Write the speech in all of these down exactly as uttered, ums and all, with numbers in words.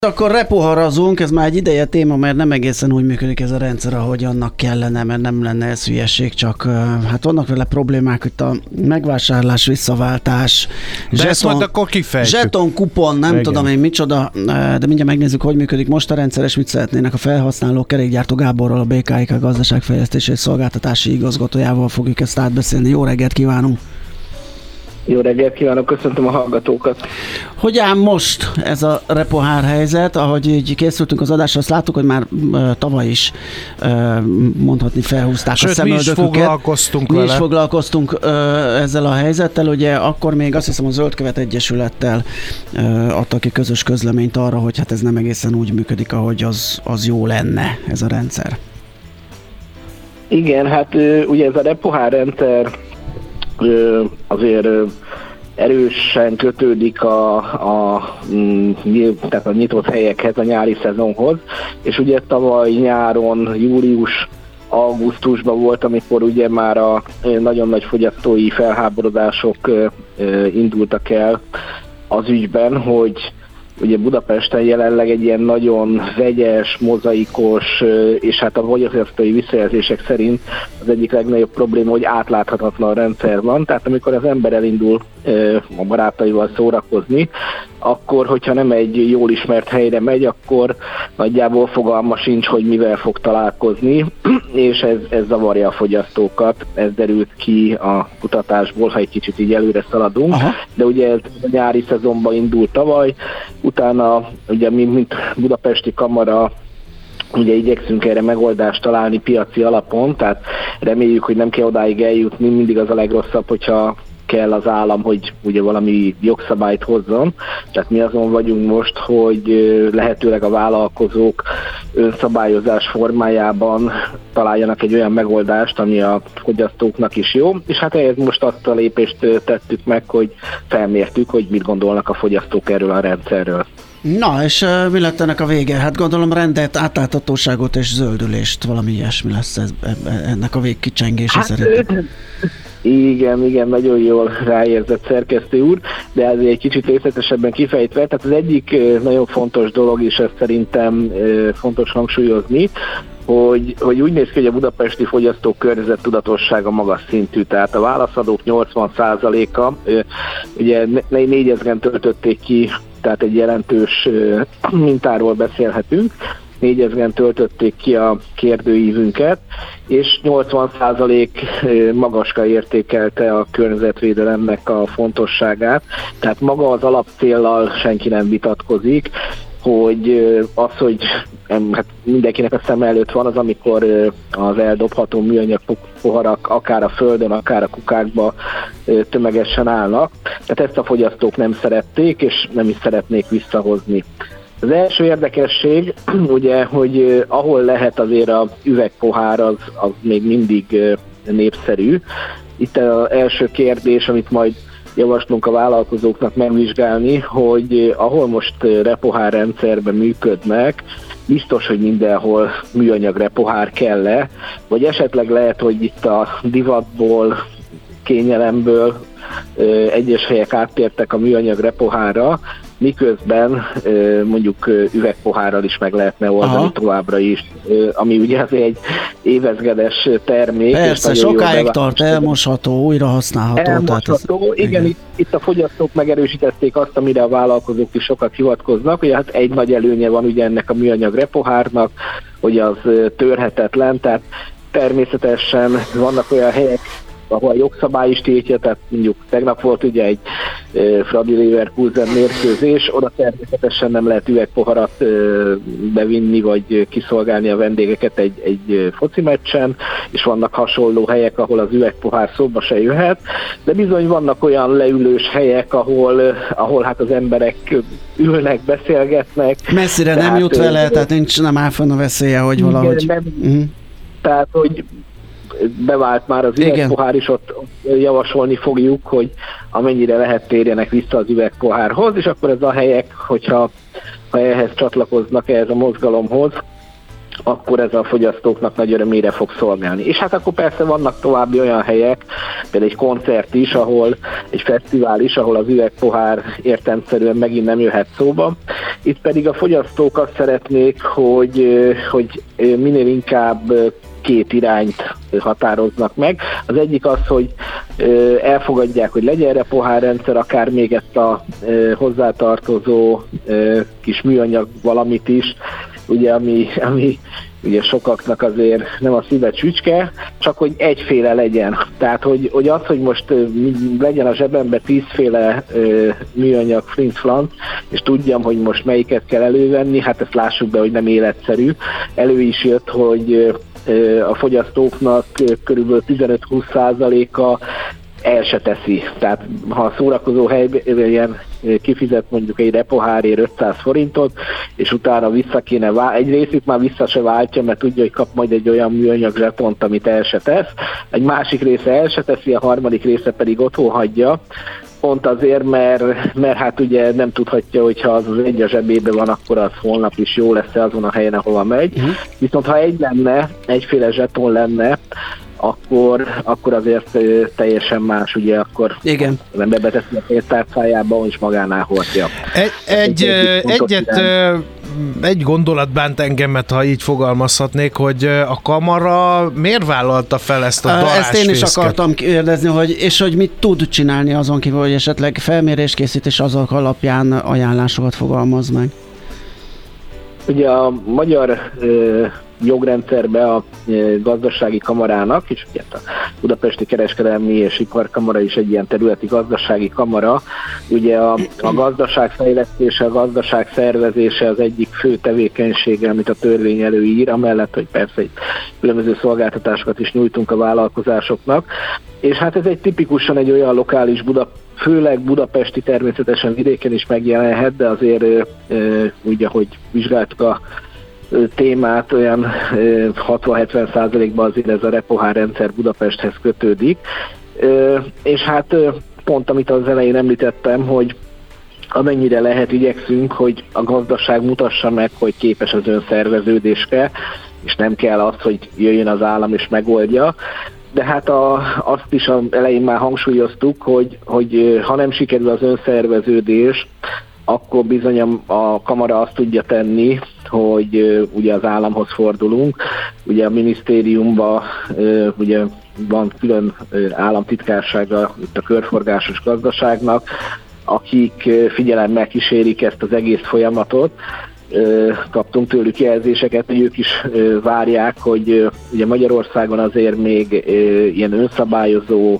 Akkor repoharazunk, ez már egy ideje téma, mert nem egészen úgy működik ez a rendszer, ahogy annak kellene, mert nem lenne ez hülyeség, csak hát vannak vele problémák, hogy a megvásárlás, visszaváltás, zseton, zseton, kupon, nem Igen. tudom én micsoda, de mindjárt megnézzük, hogy működik most a rendszer, és mit szeretnének a felhasználók. Kerékgyártó Gáborral, a bé ká i ká gazdaságfejlesztési és szolgáltatási igazgatójával fogjuk ezt átbeszélni. Jó reggelt kívánunk! Jó reggelt kívánok, köszöntöm a hallgatókat. Hogy áll most ez a repohár helyzet? Ahogy így készültünk az adásra, azt láttuk, hogy már uh, tavaly is uh, mondhatni felhúzták Sőt, a szemöldöküket. mi is foglalkoztunk mi vele. is foglalkoztunk uh, ezzel a helyzettel. Ugye akkor még azt hiszem a Zöldkövet Egyesülettel uh, adta ki közös közleményt arra, hogy hát ez nem egészen úgy működik, ahogy az, az jó lenne ez a rendszer. Igen, hát ugye ez a repohár rendszer azért erősen kötődik a, a, tehát a nyitott helyekhez, a nyári szezonhoz, és ugye tavaly nyáron, július, augusztusban volt, amikor ugye már a nagyon nagy fogyasztói felháborodások indultak el az ügyben, hogy ugye Budapesten jelenleg egy ilyen nagyon vegyes, mozaikos, és hát a fogyasztói visszajelzések szerint az egyik legnagyobb probléma, hogy átláthatatlan rendszer van. Tehát amikor az ember elindul a barátaival szórakozni, akkor, hogyha nem egy jól ismert helyre megy, akkor nagyjából fogalma sincs, hogy mivel fog találkozni, és ez, ez zavarja a fogyasztókat. Ez derült ki a kutatásból, ha egy kicsit így előre szaladunk. Aha. De ugye ez a nyári szezonban indult tavaly, utána ugye mi, mint budapesti kamara, ugye igyekszünk erre megoldást találni piaci alapon, tehát reméljük, hogy nem kell odáig eljutni, mindig az a legrosszabb, hogyha kell az állam, hogy ugye valami jogszabályt hozzon. Tehát mi azon vagyunk most, hogy lehetőleg a vállalkozók önszabályozás formájában találjanak egy olyan megoldást, ami a fogyasztóknak is jó, és hát ehhez most azt a lépést tettük meg, hogy felmértük, hogy mit gondolnak a fogyasztók erről a rendszerről. Na, és uh, mi lett ennek a vége? Hát gondolom rendet, átláthatóságot és zöldülést, valami ilyesmi lesz ez, ennek a végkicsengése hát, szerintem. Igen, igen, nagyon jól ráérzett szerkesztő úr, de azért egy kicsit részletesebben kifejtve, tehát az egyik nagyon fontos dolog, és ezt szerintem fontos hangsúlyozni, hogy, hogy úgy néz ki, hogy a budapesti fogyasztók környezet tudatossága magas szintű, tehát a válaszadók nyolcvan százaléka, ugye négyezren töltötték ki, tehát egy jelentős mintáról beszélhetünk, négyezren töltötték ki a kérdőívünket, és nyolcvan százalék magaska értékelte a környezetvédelemnek a fontosságát. Tehát maga az alapcéllal senki nem vitatkozik, hogy az, hogy hát mindenkinek a szem előtt van az, amikor az eldobható műanyag poharak akár a földön, akár a kukákba tömegesen állnak. Tehát ezt a fogyasztók nem szerették, és nem is szeretnék visszahozni. Az első érdekesség, ugye, hogy ahol lehet azért az üvegpohár, az, az még mindig népszerű. Itt az első kérdés, amit majd javaslunk a vállalkozóknak megvizsgálni, hogy ahol most repohár rendszerben működnek, biztos, hogy mindenhol műanyag repohár kell-e, vagy esetleg lehet, hogy itt a divatból, kényelemből egyes helyek áttértek a műanyag repohárra, miközben mondjuk üvegpohárral is meg lehetne oldani Aha. továbbra is, ami ugye azért egy évezgedes termék. Persze, sokáig tart, elmosható, újra használható. Elmosható, tehát ez, igen, igen. Itt, itt a fogyasztók megerősítették azt, amire a vállalkozók is sokat hivatkoznak, ugye hát egy nagy előnye van ugye ennek a műanyag repohárnak, hogy az törhetetlen, tehát természetesen vannak olyan helyek, ahol a jogszabály is tiltja, tehát mondjuk tegnap volt ugye egy e, Fradi Leverkusen mérkőzés, oda természetesen nem lehet üvegpoharat e, bevinni, vagy kiszolgálni a vendégeket egy, egy foci meccsen, és vannak hasonló helyek, ahol az üvegpohár szóba se jöhet, de bizony vannak olyan leülős helyek, ahol, ahol hát az emberek ülnek, beszélgetnek. Messzire tehát, nem jut vele, tehát nincs, nem áll fenn a veszélye, hogy igen, valahogy... Nem, uh-huh. Tehát, hogy bevált már az üvegpohár is, ott, ott javasolni fogjuk, hogy amennyire lehet térjenek vissza az üvegpohárhoz, és akkor ez a helyek, hogyha ha ehhez csatlakoznak ehhez a mozgalomhoz, akkor ez a fogyasztóknak nagy örömére fog szolgálni. És hát akkor persze vannak további olyan helyek, például egy koncert is, ahol egy fesztivál is, ahol az üvegpohár értelemszerűen megint nem jöhet szóba. Itt pedig a fogyasztók azt szeretnék, hogy, hogy minél inkább két irányt határoznak meg. Az egyik az, hogy elfogadják, hogy legyen erre pohárrendszer, akár még ezt a hozzátartozó kis műanyag valamit is, ugye, ami, ami ugye sokaknak azért nem a szíve csücske, csak hogy egyféle legyen. Tehát, hogy, hogy az, hogy most legyen a zsebembe tízféle műanyag flinc-flanc, és tudjam, hogy most melyiket kell elővenni, hát ezt lássuk be, hogy nem életszerű. Elő is jött, hogy a fogyasztóknak körülbelül tizenöt-húsz százaléka el se teszi. Tehát ha a szórakozó helyben kifizet mondjuk egy repohárért ötszáz forintot, és utána vissza kéne vál... egy részét már vissza se váltja, mert tudja, hogy kap majd egy olyan műanyag zsetont, amit el se tesz. Egy másik része el se teszi, a harmadik része pedig otthon hagyja. Pont azért, mert, mert hát ugye nem tudhatja, hogyha az az egy a zsebében van, akkor az holnap is jó lesz azon a helyen, ahova megy. Uh-huh. Viszont ha egy lenne, egyféle zseton lenne, akkor, akkor azért teljesen más, ugye akkor igen. Az ember beteszi a pénztárcájába, és magánál hordja. Egy, egy, egy, egyet, egy gondolat bánt engemet, ha így fogalmazhatnék, hogy a kamara miért vállalta fel ezt a darásfészket? Ezt én is akartam kérdezni, hogy, és hogy mit tud csinálni azon kívül, hogy esetleg felmérés készít, és azok alapján ajánlásokat fogalmaz meg. Ugye a magyar ö, jogrendszerbe a ö, gazdasági kamarának, és ugye a Budapesti Kereskedelmi és Iparkamara is egy ilyen területi gazdasági kamara, ugye a, a gazdaság fejlesztése, a gazdaság szervezése az egyik fő tevékenysége, amit a törvény előír, amellett, hogy persze különböző szolgáltatásokat is nyújtunk a vállalkozásoknak, és hát ez egy tipikusan egy olyan lokális Budapest, főleg budapesti, természetesen vidéken is megjelenhet, de azért úgy, ahogy vizsgáltuk a témát, olyan hatvan-hetven százalékban azért ez a repohár rendszer Budapesthez kötődik. És hát pont amit az elején említettem, hogy amennyire lehet igyekszünk, hogy a gazdaság mutassa meg, hogy képes az önszerveződésre, és nem kell az, hogy jöjjön az állam és megoldja. De hát a, azt is az elején már hangsúlyoztuk, hogy, hogy ha nem sikerül az önszerveződés, akkor bizony a, a kamara azt tudja tenni, hogy ugye az államhoz fordulunk. Ugye a minisztériumban ugye van külön államtitkársága itt a körforgásos gazdaságnak, akik figyelemmel kísérik ezt az egész folyamatot. Kaptunk tőlük jelzéseket, hogy ők is várják, hogy ugye Magyarországon azért még ilyen önszabályozó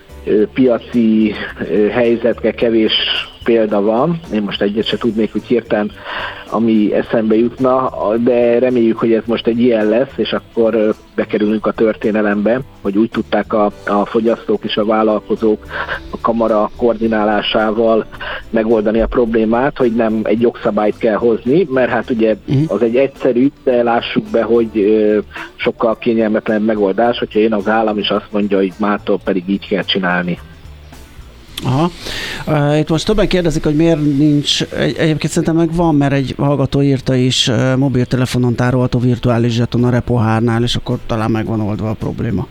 piaci helyzetre kevés példa van. Én most egyet se tudnék, hogy hirtelen ami eszembe jutna, de reméljük, hogy ez most egy ilyen lesz, és akkor bekerülünk a történelembe, hogy úgy tudták a, a fogyasztók és a vállalkozók a kamara koordinálásával megoldani a problémát, hogy nem egy jogszabályt kell hozni, mert hát ugye az egy egyszerű, de lássuk be, hogy sokkal kényelmetlen megoldás, hogyha én az állam is azt mondja, hogy mától pedig így kell csinálni. Aha. Uh, itt most többen kérdezik, hogy miért nincs, egy, egyébként szerintem meg van, mert egy hallgató írta is, uh, mobiltelefonon tárolható virtuális zseton a repohárnál, és akkor talán meg van oldva a probléma.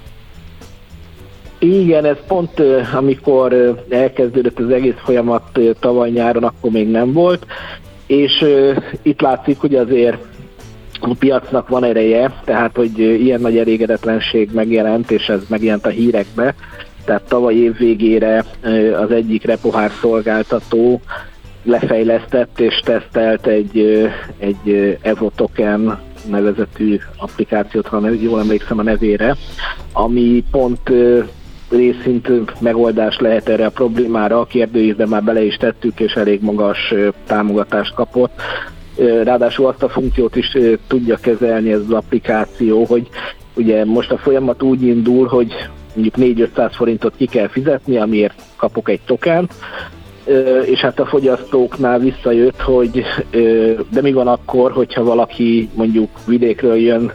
Igen, ez pont uh, amikor uh, elkezdődött az egész folyamat uh, tavaly nyáron, akkor még nem volt, és uh, itt látszik, hogy azért a piacnak van ereje, tehát hogy uh, ilyen nagy elégedetlenség megjelent, és ez megjelent a hírekbe. Tehát tavaly év végére az egyik repohár szolgáltató lefejlesztett és tesztelt egy, egy EvoToken nevezetű applikációt, ha jól emlékszem a nevére, ami pont részint megoldás lehet erre a problémára. A kérdőívben már bele is tettük, és elég magas támogatást kapott. Ráadásul azt a funkciót is tudja kezelni ez az applikáció, hogy ugye most a folyamat úgy indul, hogy mondjuk négy-ötszáz forintot ki kell fizetni, amiért kapok egy token, és hát a fogyasztóknál visszajött, hogy de mi van akkor, hogyha valaki mondjuk vidékről jön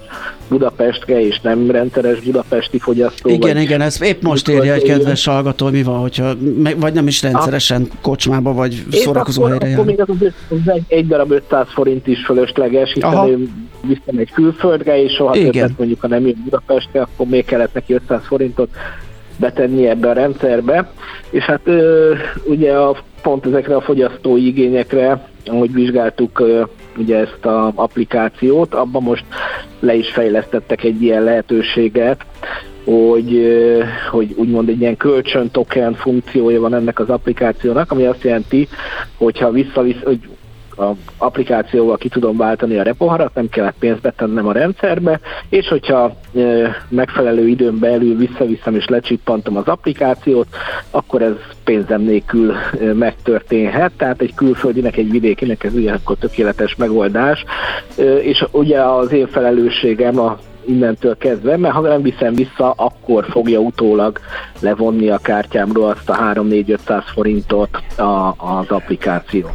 Budapestre, és nem rendszeres budapesti fogyasztó. Igen, igen, ez épp most írja egy kedves hallgató, mi van, hogyha, vagy nem is rendszeresen kocsmába, vagy szórakozó helyre jár. Akkor még az, az egy darab ötszáz forint is fölösleges, hiszen Aha. ő visszamegy külföldre, és soha többet mondjuk, ha nem jön Budapestre, akkor még kellett neki ötszáz forintot betenni ebbe a rendszerbe. És hát ugye a, pont ezekre a fogyasztói igényekre, ahogy vizsgáltuk ugye ezt az applikációt, abban most le is fejlesztettek egy ilyen lehetőséget, hogy, hogy úgymond egy ilyen kölcsön-token funkciója van ennek az applikációnak, ami azt jelenti, hogyha visszavisz, hogy az applikációval ki tudom váltani a repoharat, nem kellett pénzt betennem a rendszerbe, és hogyha e, megfelelő időn belül visszaviszem és lecsippantom az applikációt, akkor ez pénzem nélkül e, megtörténhet, tehát egy külföldinek, egy vidékinek ez ugye akkor tökéletes megoldás, e, és ugye az én felelősségem a innentől kezdve, mert ha nem viszem vissza, akkor fogja utólag levonni a kártyámról azt a három-négy-ötszáz forintot a, az applikáció.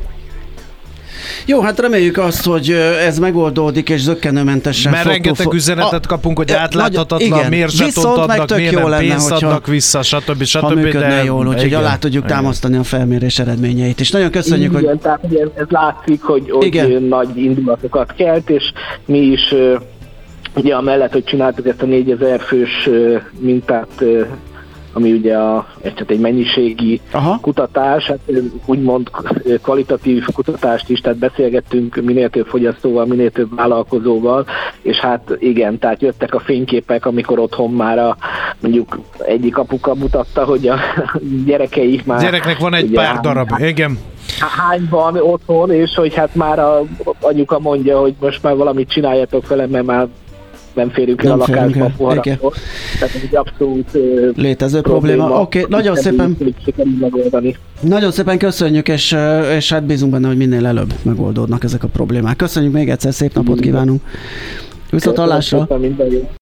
Jó, hát reméljük azt, hogy ez megoldódik, és zökkenőmentesen. Mert rengeteg fo- üzenetet kapunk, hogy átláthatatlan, miért zsetont adnak, miért nem pénzt adnak vissza, stb. stb. Ha működne jól, úgyhogy alá tudjuk igen. támasztani a felmérés eredményeit. És nagyon köszönjük, igen, hogy... tehát ugye ez látszik, hogy, hogy nagy indulatokat kelt, és mi is ugye amellett, hogy csináltuk ezt a négyezer fős mintát, ami ugye a, egy mennyiségi Aha. kutatás, hát úgymond kvalitatív kutatást is, tehát beszélgettünk minél több fogyasztóval, minél több vállalkozóval, és hát igen, tehát jöttek a fényképek, amikor otthon már a, mondjuk egyik apuka mutatta, hogy a gyerekeik már... Gyereknek van egy ugye, pár darab, hát, igen. Hány van otthon, és hogy hát már a anyuka mondja, hogy most már valamit csináljatok vele, mert már nem férünk el a lakásba a poharakból. Tehát ez egy abszolút létező probléma. probléma. Oké, okay, nagyon szépen nagyon szépen köszönjük, és, és hát bízunk benne, hogy minél előbb megoldódnak ezek a problémák. Köszönjük még egyszer, szép napot kívánunk. Viszont hallásra!